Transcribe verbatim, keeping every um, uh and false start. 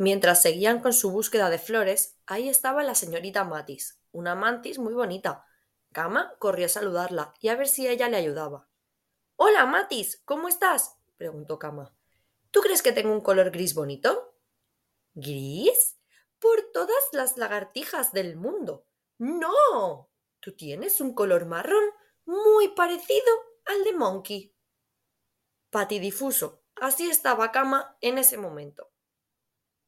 Mientras seguían con su búsqueda de flores, ahí estaba la señorita Matis, una mantis muy bonita. Cama corrió a saludarla y a ver si ella le ayudaba. Hola, Matis, ¿cómo estás? Preguntó Cama. ¿Tú crees que tengo un color gris bonito? ¿Gris? Por todas las lagartijas del mundo. ¡No! Tú tienes un color marrón muy parecido al de Monkey. Patidifuso. Así estaba Cama en ese momento.